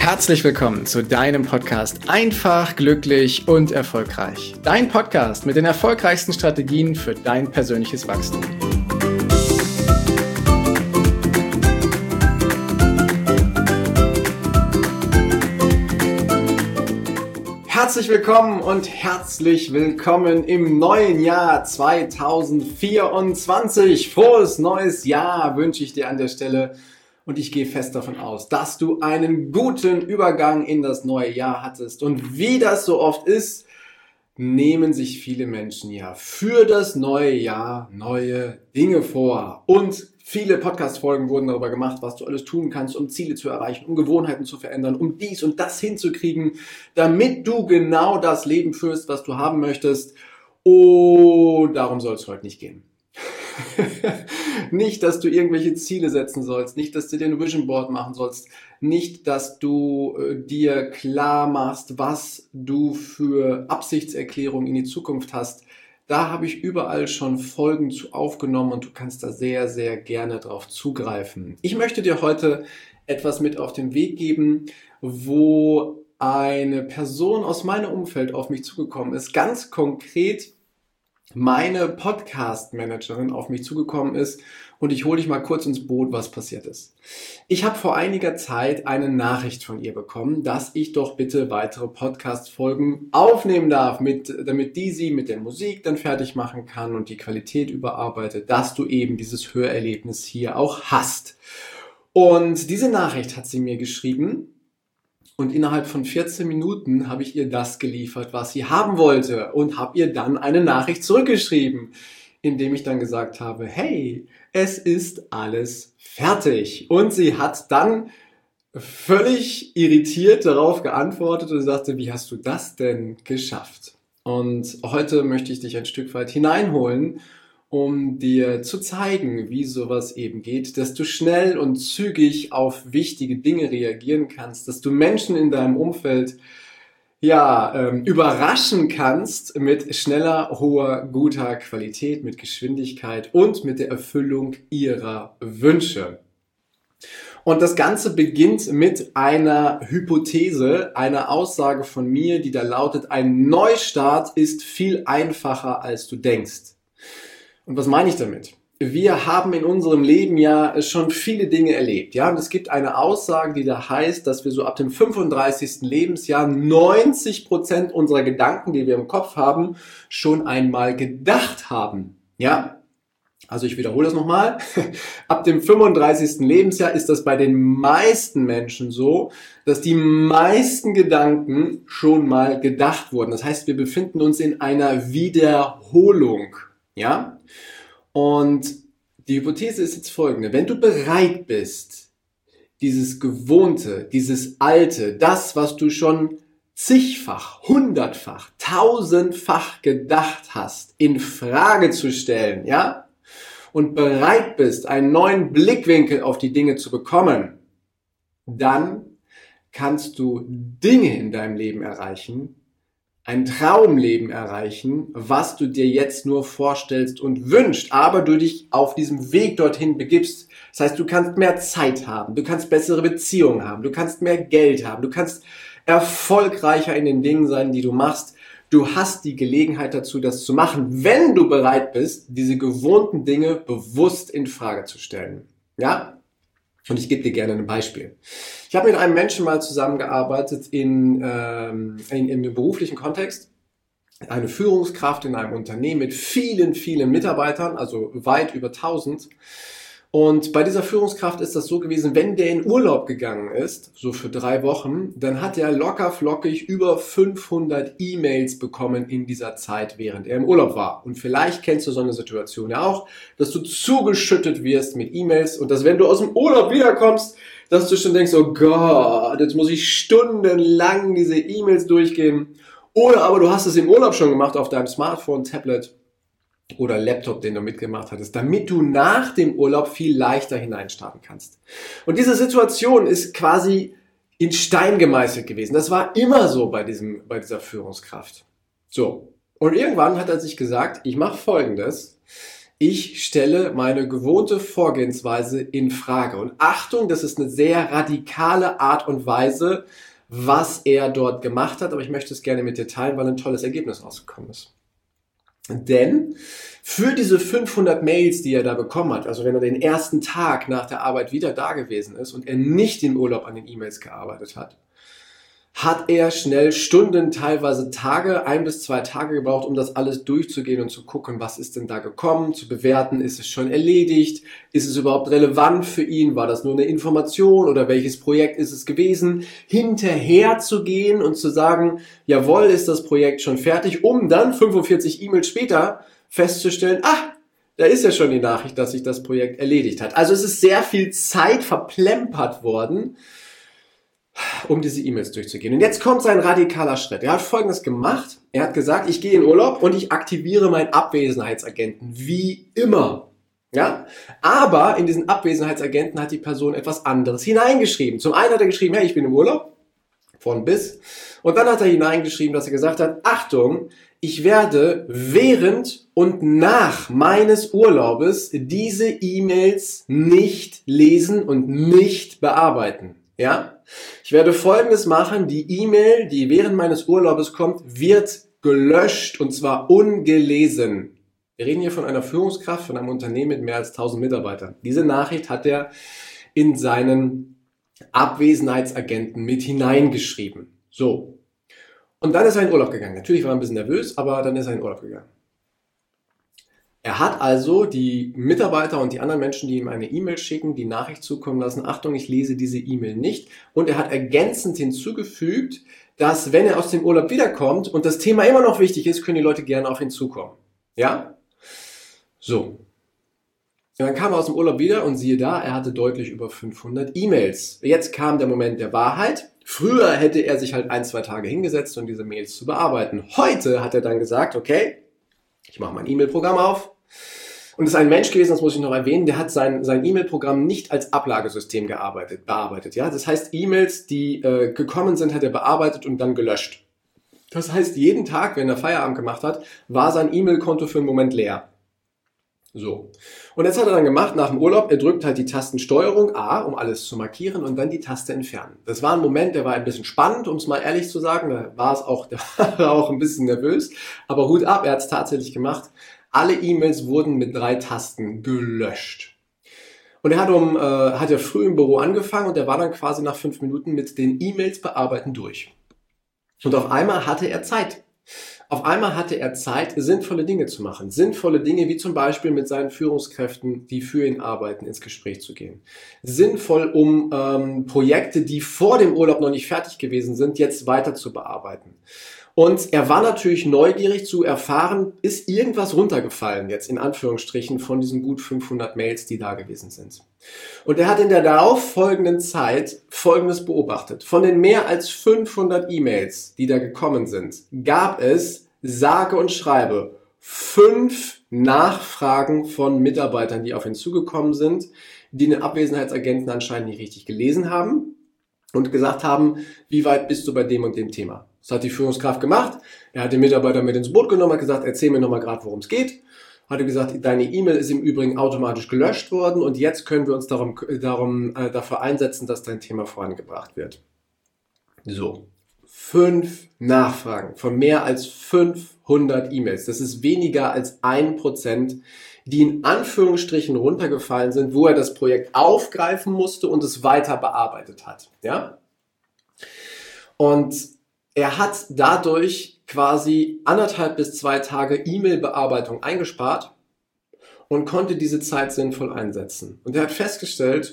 Herzlich willkommen zu deinem Podcast Einfach, glücklich und erfolgreich. Dein Podcast mit den erfolgreichsten Strategien für dein persönliches Wachstum. Herzlich willkommen und herzlich willkommen im neuen Jahr 2024. Frohes neues Jahr wünsche ich dir an der Stelle. Und ich gehe fest davon aus, dass du einen guten Übergang in das neue Jahr hattest. Und wie das so oft ist, nehmen sich viele Menschen ja für das neue Jahr neue Dinge vor. Und viele Podcast-Folgen wurden darüber gemacht, was du alles tun kannst, um Ziele zu erreichen, um Gewohnheiten zu verändern, um dies und das hinzukriegen, damit du genau das Leben führst, was du haben möchtest. Und darum soll es heute nicht gehen. Nicht, dass du irgendwelche Ziele setzen sollst, nicht, dass du dir ein Vision Board machen sollst, nicht, dass du dir klar machst, was du für Absichtserklärungen in die Zukunft hast. Da habe ich überall schon Folgen zu aufgenommen und du kannst da sehr, sehr gerne drauf zugreifen. Ich möchte dir heute etwas mit auf den Weg geben, wo eine Person aus meinem Umfeld auf mich zugekommen ist, ganz konkret meine Podcast-Managerin auf mich zugekommen ist und ich hole dich mal kurz ins Boot, was passiert ist. Ich habe vor einiger Zeit eine Nachricht von ihr bekommen, dass ich doch bitte weitere Podcast-Folgen aufnehmen darf, damit die sie mit der Musik dann fertig machen kann und die Qualität überarbeitet, dass du eben dieses Hörerlebnis hier auch hast. Und diese Nachricht hat sie mir geschrieben. Und innerhalb von 14 Minuten habe ich ihr das geliefert, was sie haben wollte und habe ihr dann eine Nachricht zurückgeschrieben, indem ich dann gesagt habe, hey, es ist alles fertig. Und sie hat dann völlig irritiert darauf geantwortet und sagte, wie hast du das denn geschafft? Und heute möchte ich dich ein Stück weit hineinholen, um dir zu zeigen, wie sowas eben geht, dass du schnell und zügig auf wichtige Dinge reagieren kannst, dass du Menschen in deinem Umfeld überraschen kannst mit schneller, hoher, guter Qualität, mit Geschwindigkeit und mit der Erfüllung ihrer Wünsche. Und das Ganze beginnt mit einer Hypothese, einer Aussage von mir, die da lautet, ein Neustart ist viel einfacher, als du denkst. Und was meine ich damit? Wir haben in unserem Leben ja schon viele Dinge erlebt, ja, und es gibt eine Aussage, die da heißt, dass wir so ab dem 35. Lebensjahr 90% unserer Gedanken, die wir im Kopf haben, schon einmal gedacht haben, ja. Also ich wiederhole das nochmal. Ab dem 35. Lebensjahr ist das bei den meisten Menschen so, dass die meisten Gedanken schon mal gedacht wurden. Das heißt, wir befinden uns in einer Wiederholung. Ja? Und die Hypothese ist jetzt folgende. Wenn du bereit bist, dieses Gewohnte, dieses Alte, das, was du schon zigfach, hundertfach, tausendfach gedacht hast, in Frage zu stellen, ja? Und bereit bist, einen neuen Blickwinkel auf die Dinge zu bekommen, dann kannst du Dinge in deinem Leben erreichen, ein Traumleben erreichen, was du dir jetzt nur vorstellst und wünschst, aber du dich auf diesem Weg dorthin begibst. Das heißt, du kannst mehr Zeit haben, du kannst bessere Beziehungen haben, du kannst mehr Geld haben, du kannst erfolgreicher in den Dingen sein, die du machst. Du hast die Gelegenheit dazu, das zu machen, wenn du bereit bist, diese gewohnten Dinge bewusst in Frage zu stellen. Ja? Und ich gebe dir gerne ein Beispiel. Ich habe mit einem Menschen mal zusammengearbeitet in dem beruflichen Kontext. Eine Führungskraft in einem Unternehmen mit vielen, vielen Mitarbeitern, also weit über 1000. Und bei dieser Führungskraft ist das so gewesen, wenn der in Urlaub gegangen ist, so für 3 Wochen, dann hat er locker flockig über 500 E-Mails bekommen in dieser Zeit, während er im Urlaub war. Und vielleicht kennst du so eine Situation ja auch, dass du zugeschüttet wirst mit E-Mails und dass wenn du aus dem Urlaub wiederkommst, dass du schon denkst, oh Gott, jetzt muss ich stundenlang diese E-Mails durchgehen. Oder aber du hast es im Urlaub schon gemacht auf deinem Smartphone, Tablet oder Laptop, den du mitgemacht hattest, damit du nach dem Urlaub viel leichter hineinstarten kannst. Und diese Situation ist quasi in Stein gemeißelt gewesen. Das war immer so bei dieser Führungskraft. So. Und irgendwann hat er sich gesagt, ich mache Folgendes. ich stelle meine gewohnte Vorgehensweise in Frage. Und Achtung, das ist eine sehr radikale Art und Weise, was er dort gemacht hat, aber ich möchte es gerne mit dir teilen, weil ein tolles Ergebnis rausgekommen ist. Denn für diese 500 Mails, die er da bekommen hat, also wenn er den ersten Tag nach der Arbeit wieder da gewesen ist und er nicht im Urlaub an den E-Mails gearbeitet hat, hat er schnell Stunden, teilweise Tage, 1 bis 2 Tage gebraucht, um das alles durchzugehen und zu gucken, was ist denn da gekommen, zu bewerten, ist es schon erledigt, ist es überhaupt relevant für ihn, war das nur eine Information oder welches Projekt ist es gewesen, hinterher zu gehen und zu sagen, jawohl, ist das Projekt schon fertig, um dann 45 E-Mails später festzustellen, da ist ja schon die Nachricht, dass sich das Projekt erledigt hat. Also es ist sehr viel Zeit verplempert worden, um diese E-Mails durchzugehen. Und jetzt kommt sein radikaler Schritt. Er hat Folgendes gemacht. Er hat gesagt, ich gehe in Urlaub und ich aktiviere meinen Abwesenheitsagenten, wie immer. Ja? Aber in diesen Abwesenheitsagenten hat die Person etwas anderes hineingeschrieben. Zum einen hat er geschrieben, hey, ich bin im Urlaub, von bis. Und dann hat er hineingeschrieben, dass er gesagt hat, Achtung, ich werde während und nach meines Urlaubes diese E-Mails nicht lesen und nicht bearbeiten. Ja? Ich werde Folgendes machen, die E-Mail, die während meines Urlaubes kommt, wird gelöscht und zwar ungelesen. Wir reden hier von einer Führungskraft, von einem Unternehmen mit mehr als 1000 Mitarbeitern. Diese Nachricht hat er in seinen Abwesenheitsagenten mit hineingeschrieben. So. Und dann ist er in Urlaub gegangen. Natürlich war er ein bisschen nervös, aber dann ist er in Urlaub gegangen. Er hat also die Mitarbeiter und die anderen Menschen, die ihm eine E-Mail schicken, die Nachricht zukommen lassen, Achtung, ich lese diese E-Mail nicht. Und er hat ergänzend hinzugefügt, dass wenn er aus dem Urlaub wiederkommt und das Thema immer noch wichtig ist, können die Leute gerne auf ihn zukommen. Ja? So. Und dann kam er aus dem Urlaub wieder und siehe da, er hatte deutlich über 500 E-Mails. Jetzt kam der Moment der Wahrheit. Früher hätte er sich halt 1-2 Tage hingesetzt, um diese Mails zu bearbeiten. Heute hat er dann gesagt, okay, ich mache mein E-Mail-Programm auf. Und es ist ein Mensch gewesen, das muss ich noch erwähnen, der hat sein E-Mail-Programm nicht als Ablagesystem bearbeitet. Ja? Das heißt, E-Mails, die gekommen sind, hat er bearbeitet und dann gelöscht. Das heißt, jeden Tag, wenn er Feierabend gemacht hat, war sein E-Mail-Konto für einen Moment leer. So. Und jetzt hat er dann gemacht, nach dem Urlaub, er drückt halt die Tasten Steuerung A, um alles zu markieren und dann die Taste entfernen. Das war ein Moment, der war ein bisschen spannend, um es mal ehrlich zu sagen, da war er auch ein bisschen nervös, aber Hut ab, er hat es tatsächlich gemacht. Alle E-Mails wurden mit 3 Tasten gelöscht. Und er hat ja früh im Büro angefangen und er war dann quasi nach 5 Minuten mit den E-Mails bearbeiten durch. Und auf einmal hatte er Zeit. Auf einmal hatte er Zeit, sinnvolle Dinge zu machen. Sinnvolle Dinge wie zum Beispiel mit seinen Führungskräften, die für ihn arbeiten, ins Gespräch zu gehen. Sinnvoll, um Projekte, die vor dem Urlaub noch nicht fertig gewesen sind, jetzt weiter zu bearbeiten. Und er war natürlich neugierig zu erfahren, ist irgendwas runtergefallen jetzt in Anführungsstrichen von diesen gut 500 Mails, die da gewesen sind. Und er hat in der darauffolgenden Zeit Folgendes beobachtet. Von den mehr als 500 E-Mails, die da gekommen sind, gab es, sage und schreibe, 5 Nachfragen von Mitarbeitern, die auf ihn zugekommen sind, die den Abwesenheitsagenten anscheinend nicht richtig gelesen haben und gesagt haben, wie weit bist du bei dem und dem Thema? Das hat die Führungskraft gemacht. Er hat den Mitarbeiter mit ins Boot genommen, hat gesagt, erzähl mir nochmal gerade, worum es geht. Hat er gesagt, deine E-Mail ist im Übrigen automatisch gelöscht worden und jetzt können wir uns dafür einsetzen, dass dein Thema vorangebracht wird. So, 5 Nachfragen von mehr als 500 E-Mails. Das ist weniger als 1%, die in Anführungsstrichen runtergefallen sind, wo er das Projekt aufgreifen musste und es weiter bearbeitet hat. Ja? Und er hat dadurch quasi 1,5 bis 2 Tage E-Mail-Bearbeitung eingespart und konnte diese Zeit sinnvoll einsetzen. Und er hat festgestellt,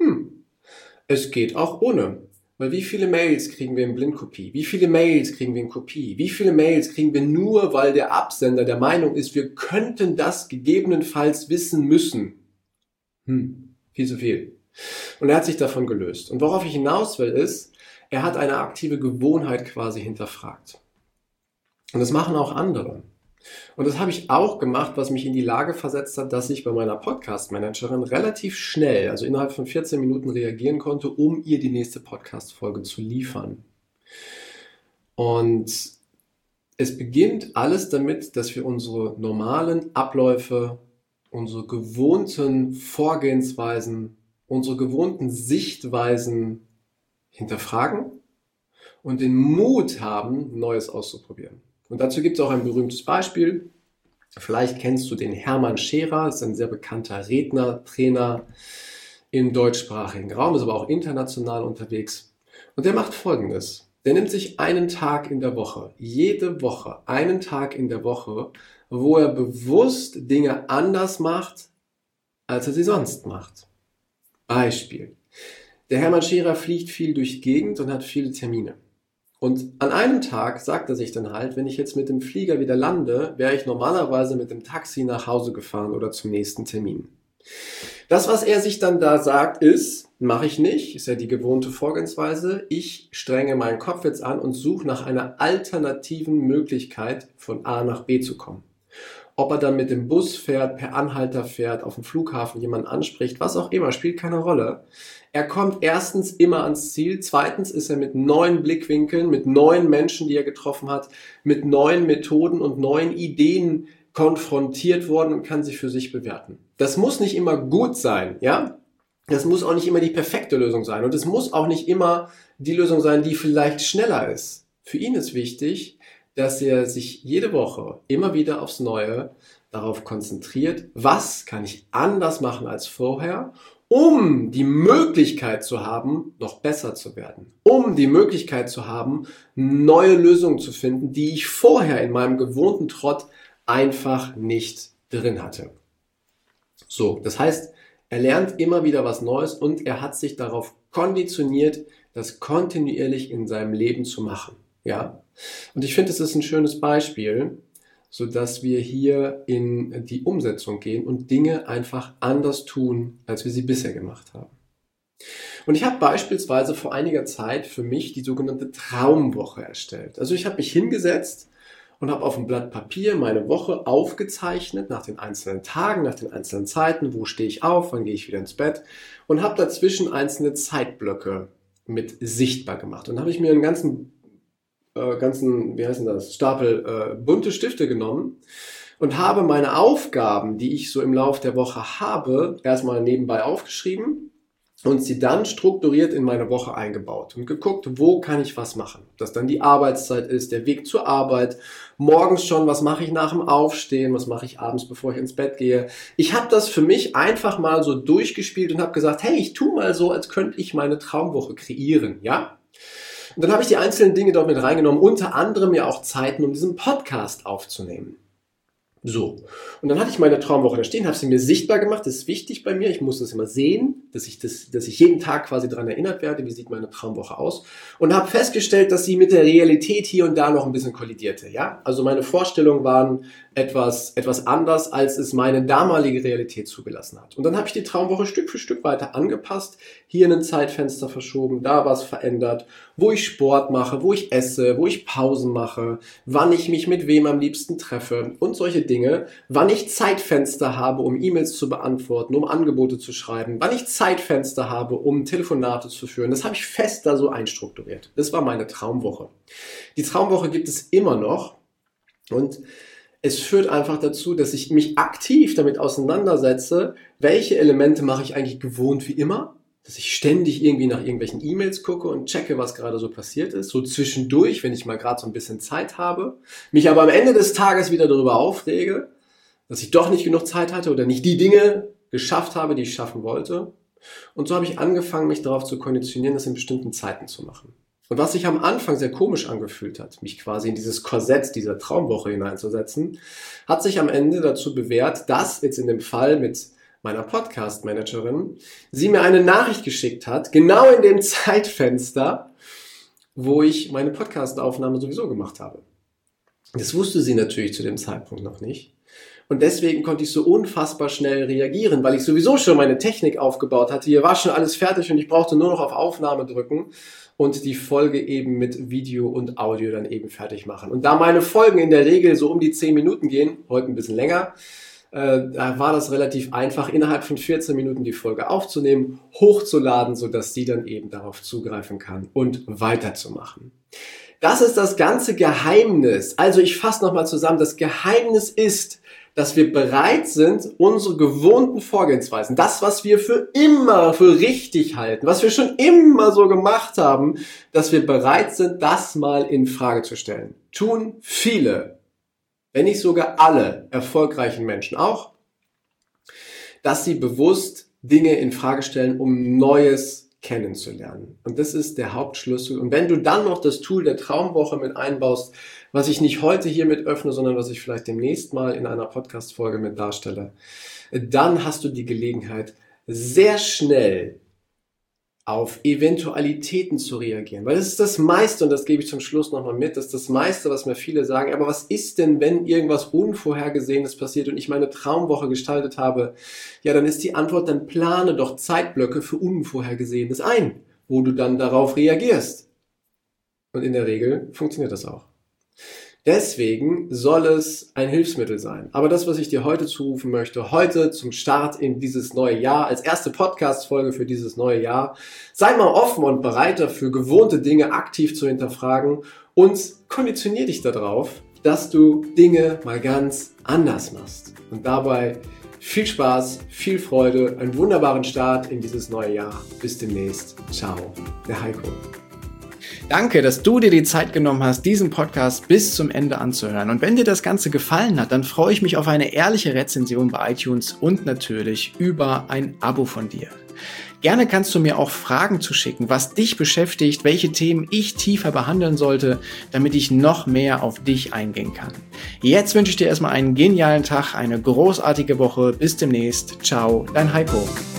es geht auch ohne. Weil wie viele Mails kriegen wir in Blindkopie? Wie viele Mails kriegen wir in Kopie? Wie viele Mails kriegen wir nur, weil der Absender der Meinung ist, wir könnten das gegebenenfalls wissen müssen? Viel zu viel. Und er hat sich davon gelöst. Und worauf ich hinaus will ist, er hat eine aktive Gewohnheit quasi hinterfragt. Und das machen auch andere. Und das habe ich auch gemacht, was mich in die Lage versetzt hat, dass ich bei meiner Podcast-Managerin relativ schnell, also innerhalb von 14 Minuten reagieren konnte, um ihr die nächste Podcast-Folge zu liefern. Und es beginnt alles damit, dass wir unsere normalen Abläufe unsere gewohnten Vorgehensweisen, unsere gewohnten Sichtweisen hinterfragen und den Mut haben, Neues auszuprobieren. Und dazu gibt es auch ein berühmtes Beispiel. Vielleicht kennst du den Hermann Scherer, das ist ein sehr bekannter Redner, Trainer im deutschsprachigen Raum, ist aber auch international unterwegs. Und der macht Folgendes. Der nimmt sich einen Tag in der Woche, jede Woche, einen Tag in der Woche, wo er bewusst Dinge anders macht, als er sie sonst macht. Beispiel. Der Hermann Scherer fliegt viel durch die Gegend und hat viele Termine. Und an einem Tag sagt er sich dann halt, wenn ich jetzt mit dem Flieger wieder lande, wäre ich normalerweise mit dem Taxi nach Hause gefahren oder zum nächsten Termin. Das, was er sich dann da sagt, mache ich nicht, ist ja die gewohnte Vorgehensweise. Ich strenge meinen Kopf jetzt an und suche nach einer alternativen Möglichkeit, von A nach B zu kommen. Ob er dann mit dem Bus fährt, per Anhalter fährt, auf dem Flughafen jemanden anspricht, was auch immer, spielt keine Rolle. Er kommt erstens immer ans Ziel, zweitens ist er mit neuen Blickwinkeln, mit neuen Menschen, die er getroffen hat, mit neuen Methoden und neuen Ideen konfrontiert worden und kann sich für sich bewerten. Das muss nicht immer gut sein, ja? Das muss auch nicht immer die perfekte Lösung sein und es muss auch nicht immer die Lösung sein, die vielleicht schneller ist. Für ihn ist wichtig, dass er sich jede Woche immer wieder aufs Neue darauf konzentriert, was kann ich anders machen als vorher, um die Möglichkeit zu haben, noch besser zu werden, um die Möglichkeit zu haben, neue Lösungen zu finden, die ich vorher in meinem gewohnten Trott einfach nicht drin hatte. So, das heißt, er lernt immer wieder was Neues und er hat sich darauf konditioniert, das kontinuierlich in seinem Leben zu machen. Ja? Und ich finde, es ist ein schönes Beispiel, sodass wir hier in die Umsetzung gehen und Dinge einfach anders tun, als wir sie bisher gemacht haben. Und ich habe beispielsweise vor einiger Zeit für mich die sogenannte Traumwoche erstellt. Also ich habe mich hingesetzt und habe auf dem Blatt Papier meine Woche aufgezeichnet, nach den einzelnen Tagen, nach den einzelnen Zeiten, wo stehe ich auf, wann gehe ich wieder ins Bett und habe dazwischen einzelne Zeitblöcke mit sichtbar gemacht. Und dann habe ich mir einen ganzen Stapel bunte Stifte genommen und habe meine Aufgaben, die ich so im Laufe der Woche habe, erstmal nebenbei aufgeschrieben und sie dann strukturiert in meine Woche eingebaut und geguckt, wo kann ich was machen. Ob das dann die Arbeitszeit ist, der Weg zur Arbeit, morgens schon, was mache ich nach dem Aufstehen, was mache ich abends, bevor ich ins Bett gehe. Ich habe das für mich einfach mal so durchgespielt und habe gesagt, hey, ich tue mal so, als könnte ich meine Traumwoche kreieren, ja? Und dann habe ich die einzelnen Dinge dort mit reingenommen, unter anderem ja auch Zeiten, um diesen Podcast aufzunehmen. So, und dann hatte ich meine Traumwoche da stehen, habe sie mir sichtbar gemacht, das ist wichtig bei mir, ich muss das immer sehen, dass ich jeden Tag quasi daran erinnert werde, wie sieht meine Traumwoche aus und habe festgestellt, dass sie mit der Realität hier und da noch ein bisschen kollidierte, ja, also meine Vorstellungen waren etwas anders, als es meine damalige Realität zugelassen hat. Und dann habe ich die Traumwoche Stück für Stück weiter angepasst, hier ein Zeitfenster verschoben, da was verändert, wo ich Sport mache, wo ich esse, wo ich Pausen mache, wann ich mich mit wem am liebsten treffe und solche Dinge, wann ich Zeitfenster habe, um E-Mails zu beantworten, um Angebote zu schreiben, wann ich Zeitfenster habe, um Telefonate zu führen. Das habe ich fest da so einstrukturiert. Das war meine Traumwoche. Die Traumwoche gibt es immer noch und es führt einfach dazu, dass ich mich aktiv damit auseinandersetze, welche Elemente mache ich eigentlich gewohnt wie immer, dass ich ständig irgendwie nach irgendwelchen E-Mails gucke und checke, was gerade so passiert ist, so zwischendurch, wenn ich mal gerade so ein bisschen Zeit habe, mich aber am Ende des Tages wieder darüber aufrege, dass ich doch nicht genug Zeit hatte oder nicht die Dinge geschafft habe, die ich schaffen wollte. Und so habe ich angefangen, mich darauf zu konditionieren, das in bestimmten Zeiten zu machen. Und was sich am Anfang sehr komisch angefühlt hat, mich quasi in dieses Korsett dieser Traumwoche hineinzusetzen, hat sich am Ende dazu bewährt, dass jetzt in dem Fall mit meiner Podcast-Managerin, sie mir eine Nachricht geschickt hat, genau in dem Zeitfenster, wo ich meine Podcast-Aufnahme sowieso gemacht habe. Das wusste sie natürlich zu dem Zeitpunkt noch nicht. Und deswegen konnte ich so unfassbar schnell reagieren, weil ich sowieso schon meine Technik aufgebaut hatte. Hier war schon alles fertig und ich brauchte nur noch auf Aufnahme drücken und die Folge eben mit Video und Audio dann eben fertig machen. Und da meine Folgen in der Regel so um die 10 Minuten gehen, heute ein bisschen länger, da war das relativ einfach, innerhalb von 14 Minuten die Folge aufzunehmen, hochzuladen, sodass sie dann eben darauf zugreifen kann und weiterzumachen. Das ist das ganze Geheimnis. Also ich fasse nochmal zusammen. Das Geheimnis ist, dass wir bereit sind, unsere gewohnten Vorgehensweisen, das, was wir für immer für richtig halten, was wir schon immer so gemacht haben, dass wir bereit sind, das mal in Frage zu stellen. Tun viele, wenn nicht sogar alle erfolgreichen Menschen auch, dass sie bewusst Dinge in Frage stellen, um Neues kennenzulernen. Und das ist der Hauptschlüssel. Und wenn du dann noch das Tool der Traumwoche mit einbaust, was ich nicht heute hier mit öffne, sondern was ich vielleicht demnächst mal in einer Podcast-Folge mit darstelle, dann hast du die Gelegenheit, sehr schnell auf Eventualitäten zu reagieren. Weil das ist das meiste, und das gebe ich zum Schluss nochmal mit, das ist das meiste, was mir viele sagen, aber was ist denn, wenn irgendwas Unvorhergesehenes passiert und ich meine Traumwoche gestaltet habe? Ja, dann ist die Antwort, dann plane doch Zeitblöcke für Unvorhergesehenes ein, wo du dann darauf reagierst. Und in der Regel funktioniert das auch. Deswegen soll es ein Hilfsmittel sein. Aber das, was ich dir heute zurufen möchte, heute zum Start in dieses neue Jahr, als erste Podcast-Folge für dieses neue Jahr, sei mal offen und bereit dafür, gewohnte Dinge aktiv zu hinterfragen und konditionier dich darauf, dass du Dinge mal ganz anders machst. Und dabei viel Spaß, viel Freude, einen wunderbaren Start in dieses neue Jahr. Bis demnächst. Ciao, der Heiko. Danke, dass du dir die Zeit genommen hast, diesen Podcast bis zum Ende anzuhören. Und wenn dir das Ganze gefallen hat, dann freue ich mich auf eine ehrliche Rezension bei iTunes und natürlich über ein Abo von dir. Gerne kannst du mir auch Fragen zuschicken, was dich beschäftigt, welche Themen ich tiefer behandeln sollte, damit ich noch mehr auf dich eingehen kann. Jetzt wünsche ich dir erstmal einen genialen Tag, eine großartige Woche. Bis demnächst. Ciao, dein Heiko.